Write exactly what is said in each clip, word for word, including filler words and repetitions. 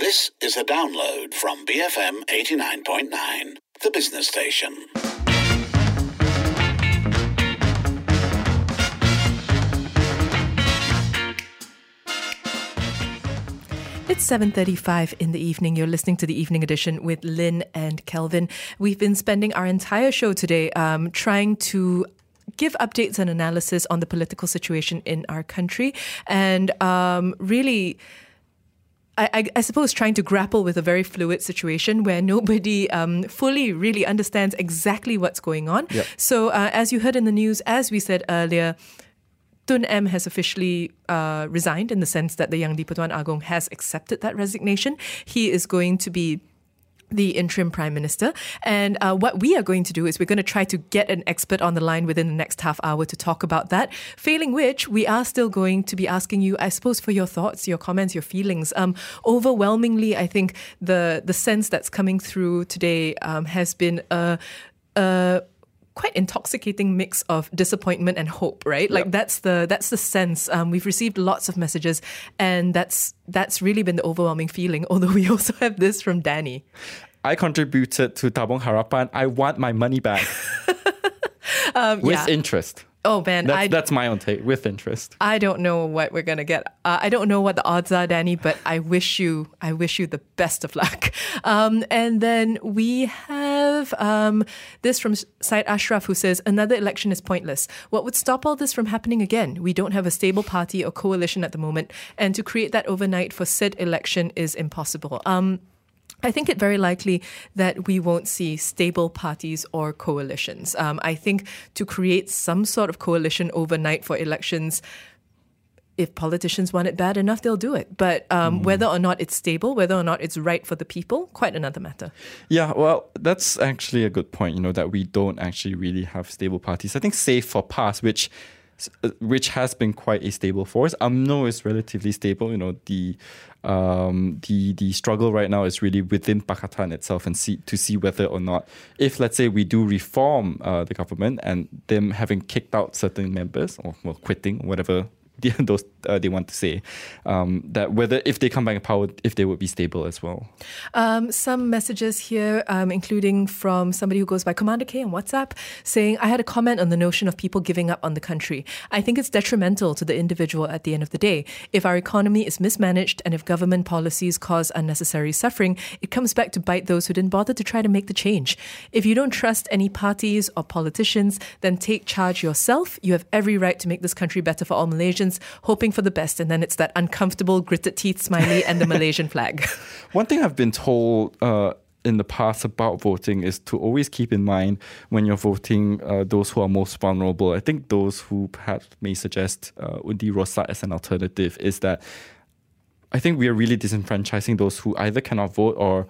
This is a download from B F M eighty-nine point nine, the business station. It's seven thirty-five in the evening. You're listening to the Evening Edition with Lynn and Kelvin. We've been spending our entire show today um, trying to give updates and analysis on the political situation in our country and um, really... I, I, I suppose trying to grapple with a very fluid situation where nobody um, fully really understands exactly what's going on. Yep. So uh, as you heard in the news, as we said earlier, Tun M has officially uh, resigned in the sense that the Yang di-Pertuan Agong has accepted that resignation. He is going to be the interim Prime Minister. And uh, what we are going to do is we're going to try to get an expert on the line within the next half hour to talk about that. Failing which, we are still going to be asking you, I suppose, for your thoughts, your comments, your feelings. Um, overwhelmingly, I think the the sense that's coming through today um, has been a... a quite intoxicating mix of disappointment and hope, right? Like Yep. that's the that's the sense. Um, we've received lots of messages, and that's that's really been the overwhelming feeling. Although we also have this from Danny. I contributed to Tabung Harapan. I want my money back um, with yeah. interest. Oh man, That's, I, that's my own take, with interest. I don't know what we're gonna get. Uh, I don't know what the odds are, Danny, but I wish you, I wish you the best of luck. Um, and then we have um, this from Syed Ashraf, who says another election is pointless. What would stop all this from happening again? We don't have a stable party or coalition at the moment, and to create that overnight for said election is impossible. Um, I think it very likely that we won't see stable parties or coalitions. Um, I think to create some sort of coalition overnight for elections, if politicians want it bad enough, they'll do it. But um, mm. whether or not it's stable, whether or not it's right for the people, quite another matter. Yeah, well, that's actually a good point, you know, that we don't actually really have stable parties. I think save for PAS, which which has been quite a stable force. U M N O is relatively stable. You know, the um, the the struggle right now is really within Pakatan itself, and see to see whether or not, if let's say we do reform uh, the government and them having kicked out certain members or well quitting, whatever those uh, they want to say, um, that whether if they come back in power, if they would be stable as well. Um, some messages here, um, including from somebody who goes by Commander K on WhatsApp, saying, I had a comment on the notion of people giving up on the country. I think it's detrimental to the individual at the end of the day. If our economy is mismanaged and if government policies cause unnecessary suffering, it comes back to bite those who didn't bother to try to make the change. If you don't trust any parties or politicians, then take charge yourself. You have every right to make this country better for all Malaysians, hoping for the best. And then it's that uncomfortable gritted teeth smiley and the Malaysian flag. One thing I've been told uh, in the past about voting is to always keep in mind when you're voting uh, those who are most vulnerable. I think those who perhaps may suggest uh, Undi Rosak as an alternative is that I think we are really disenfranchising those who either cannot vote or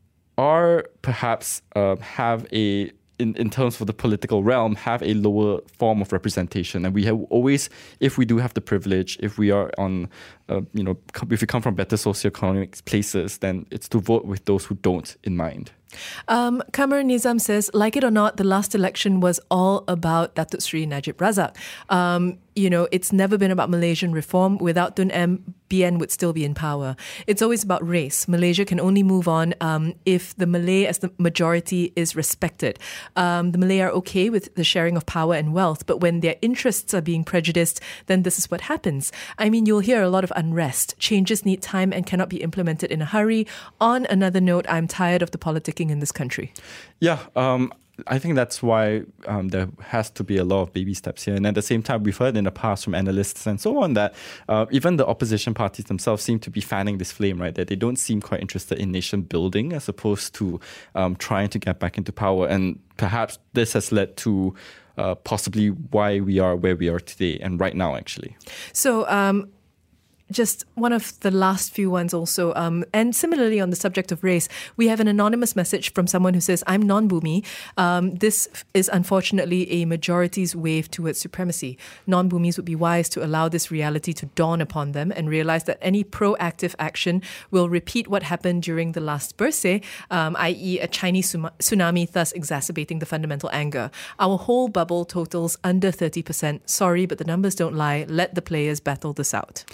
or perhaps uh, have a In, in terms of the political realm, have a lower form of representation. And we have always, if we do have the privilege, if we are on, uh, you know, if we come from better socioeconomic places, then it's to vote with those who don't in mind. Um, Kamar Nizam says, like it or not, the last election was all about Datuk Sri Najib Razak. Um, you know, it's never been about Malaysian reform. Without Tun M, B N would still be in power. It's always about race. Malaysia can only move on um, if the Malay as the majority is respected. Um, the Malay are okay with the sharing of power and wealth, but when their interests are being prejudiced, then this is what happens. I mean, you'll hear a lot of unrest. Changes need time and cannot be implemented in a hurry. On another note, I'm tired of the politicking in this country. Yeah, um, I think that's why um, there has to be a lot of baby steps here. And at the same time, we've heard in the past from analysts and so on that uh, even the opposition parties themselves seem to be fanning this flame, right? That they don't seem quite interested in nation building as opposed to um, trying to get back into power. And perhaps this has led to uh, possibly why we are where we are today and right now, actually. So, um, just one of the last few ones also, um, and similarly on the subject of race, we have an anonymous message from someone who says, I'm non-Bumi. Um, this is unfortunately a majority's wave towards supremacy. Non-Bumis would be wise to allow this reality to dawn upon them and realize that any proactive action will repeat what happened during the last Bersih, um, that is a Chinese tsunami, thus exacerbating the fundamental anger. Our whole bubble totals under thirty percent. Sorry, but the numbers don't lie. Let the players battle this out.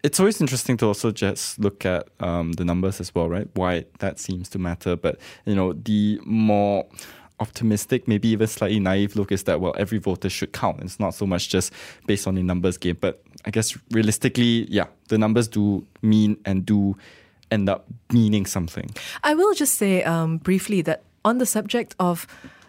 it's always interesting to also just look at um, the numbers as well, right? Why that seems to matter. But, you know, the more optimistic, maybe even slightly naive look is that, well, every voter should count. It's not so much just based on the numbers game. But I guess realistically, yeah, the numbers do mean and do end up meaning something. I will just say um, briefly that on the subject of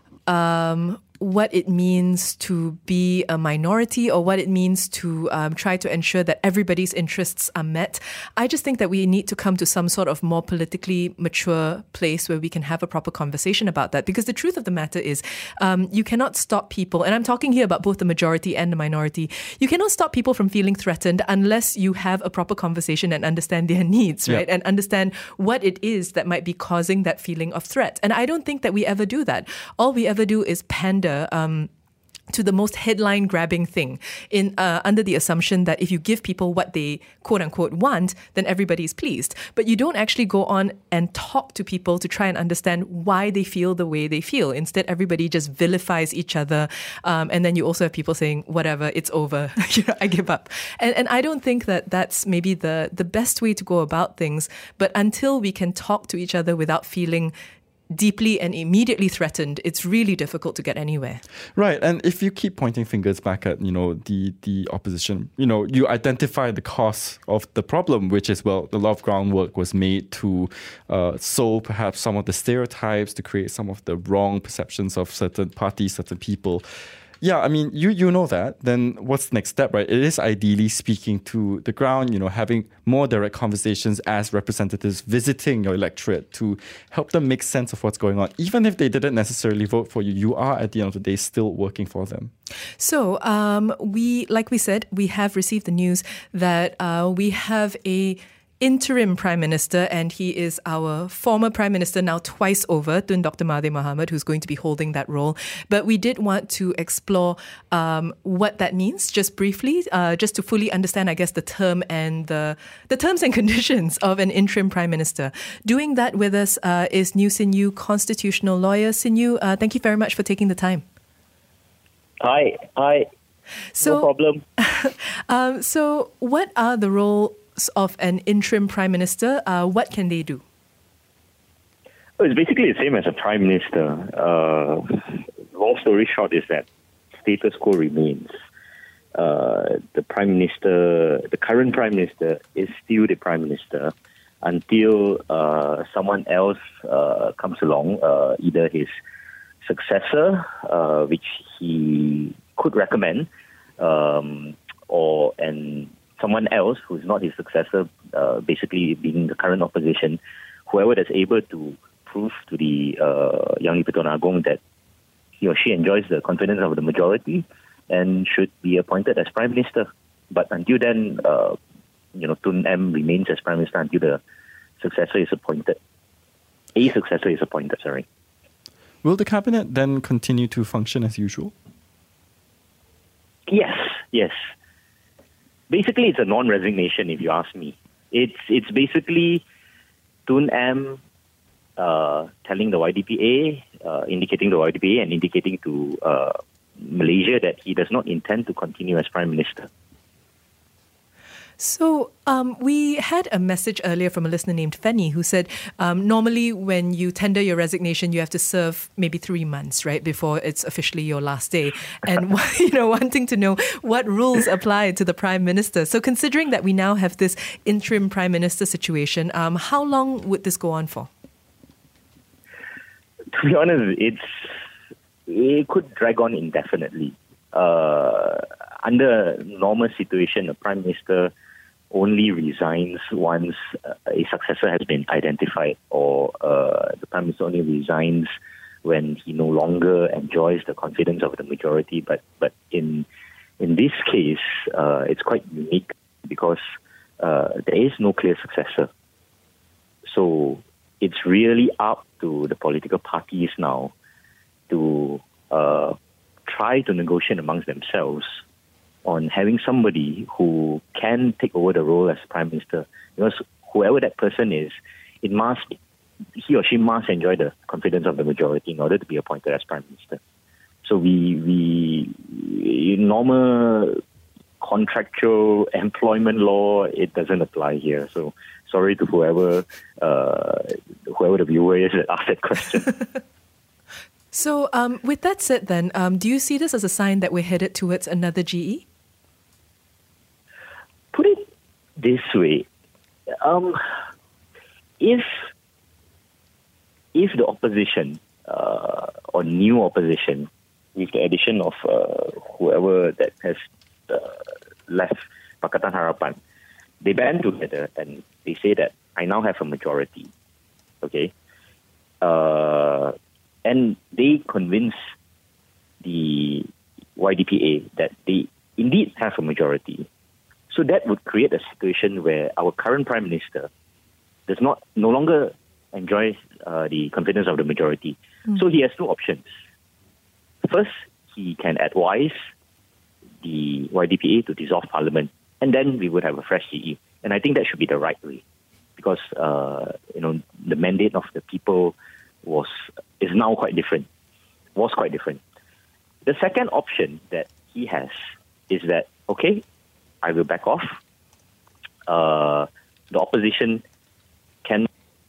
um, what it means to be a minority or what it means to um, try to ensure that everybody's interests are met, I just think that we need to come to some sort of more politically mature place where we can have a proper conversation about that. Because the truth of the matter is, um, you cannot stop people, and I'm talking here about both the majority and the minority, you cannot stop people from feeling threatened unless you have a proper conversation and understand their needs, right? Yeah. And understand what it is that might be causing that feeling of threat. And I don't think that we ever do that. All we ever do is pander Um, to the most headline-grabbing thing, in uh, under the assumption that if you give people what they quote-unquote want, then everybody's pleased. But you don't actually go on and talk to people to try and understand why they feel the way they feel. Instead, everybody just vilifies each other. Um, and then you also have people saying, whatever, it's over, you know, I give up. And, and I don't think that that's maybe the, the best way to go about things. But until we can talk to each other without feeling deeply and immediately threatened, it's really difficult to get anywhere. Right. And if you keep pointing fingers back at, you know, the, the opposition, you know, you identify the cause of the problem, which is, well, a lot of groundwork was made to uh, sow perhaps some of the stereotypes, to create some of the wrong perceptions of certain parties, certain people. Yeah, I mean, you you know that. Then what's the next step, right? It is ideally speaking to the ground, you know, having more direct conversations as representatives, visiting your electorate to help them make sense of what's going on. Even if they didn't necessarily vote for you, you are at the end of the day still working for them. So um, we, like we said, we have received the news that uh, we have a interim Prime Minister, and he is our former Prime Minister now twice over, Tun Doctor Mahathir Mohamad, who's going to be holding that role. But we did want to explore um, what that means, just briefly, uh, just to fully understand, I guess, the term and the the terms and conditions of an interim Prime Minister. Doing that with us uh, is New Sinew constitutional lawyer. Sinew, uh, thank you very much for taking the time. Hi, hi. So, no problem. um, so what are the roles of an interim Prime Minister? Uh, what can they do? Well, it's basically the same as a Prime Minister. Uh, long story short is that status quo remains. Uh, the Prime Minister, the current Prime Minister is still the Prime Minister until uh, someone else uh, comes along, uh, either his successor, uh, which he could recommend, um, or an someone else who's not his successor, uh, basically being the current opposition, whoever that's able to prove to the uh, Yang di-Pertuan Agong that he or she enjoys the confidence of the majority and should be appointed as Prime Minister. But until then, uh, you know, Tun M remains as Prime Minister until the successor is appointed. A successor is appointed, sorry. Will the cabinet then continue to function as usual? Yes, yes. Basically, it's a non-resignation, if you ask me. It's it's basically Tun M uh, telling the Y D P A, uh, indicating the Y D P A and indicating to uh, Malaysia that he does not intend to continue as Prime Minister. So um, we had a message earlier from a listener named Fenny who said um, normally when you tender your resignation, you have to serve maybe three months, right, before it's officially your last day. And, you know, wanting to know what rules apply to the Prime Minister. So considering that we now have this interim Prime Minister situation, um, how long would this go on for? To be honest, it's it could drag on indefinitely. Uh, under a normal situation, a Prime Minister only resigns once uh, a successor has been identified, or uh, the Prime Minister only resigns when he no longer enjoys the confidence of the majority. But but in in this case, uh, it's quite unique because uh, there is no clear successor. So it's really up to the political parties now to uh, try to negotiate amongst themselves on having somebody who can take over the role as Prime Minister. Because whoever that person is, it must, he or she must enjoy the confidence of the majority in order to be appointed as Prime Minister. So we, we in normal contractual employment law, it doesn't apply here. So sorry to whoever uh, whoever the viewer is that asked that question. So um, with that said then, um, do you see this as a sign that we're headed towards another G E? Put it this way, um, if if the opposition uh, or new opposition, with the addition of uh, whoever that has uh, left Pakatan Harapan, they band together and they say that I now have a majority, okay, uh, and they convince the Y D P A that they indeed have a majority. So that would create a situation where our current Prime Minister does not no longer enjoy uh, the confidence of the majority. Mm. So he has two options. First, he can advise the Y D P A to dissolve Parliament, and then we would have a fresh G E. And I think that should be the right way, because uh, you know the mandate of the people was is now quite different. Was quite different. The second option that he has is that okay, I will back off. Uh, the opposition can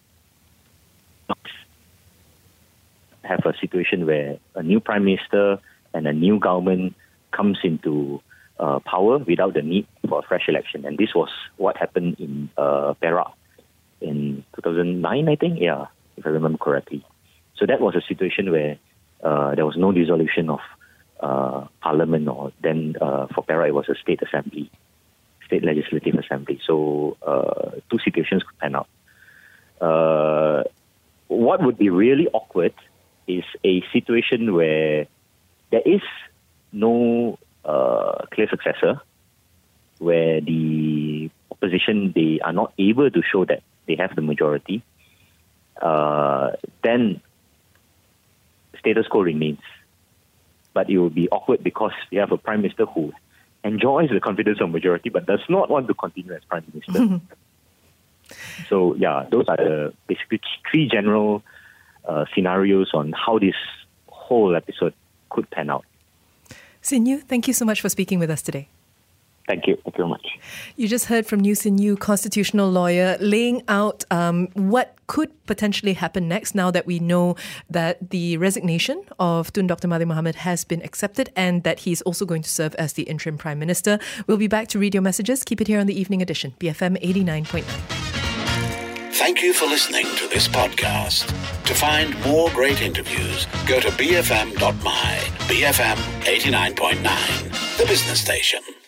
have a situation where a new prime minister and a new government comes into uh, power without the need for a fresh election. And this was what happened in uh, Perak in two thousand nine, I think, yeah, if I remember correctly. So that was a situation where uh, there was no dissolution of uh, parliament, or then uh, for Perak it was a state assembly, state legislative assembly. So uh, two situations could pan out. Uh, what would be really awkward is a situation where there is no uh, clear successor, where the opposition, they are not able to show that they have the majority. Uh, then status quo remains. But it will be awkward because we have a prime minister who enjoys the confidence of majority but does not want to continue as prime minister. So, yeah, those are the basically three general uh, scenarios on how this whole episode could pan out. Sin Yu, thank you so much for speaking with us today. Thank you. Thank you very much. You just heard from Neo Sin Yew, constitutional lawyer, laying out um, what could potentially happen next now that we know that the resignation of Tun Doctor Mahathir Mohamad has been accepted and that he's also going to serve as the interim Prime Minister. We'll be back to read your messages. Keep it here on the Evening Edition, B F M eighty-nine point nine. Thank you for listening to this podcast. To find more great interviews, go to b f m dot my, B F M eighty-nine point nine, the business station.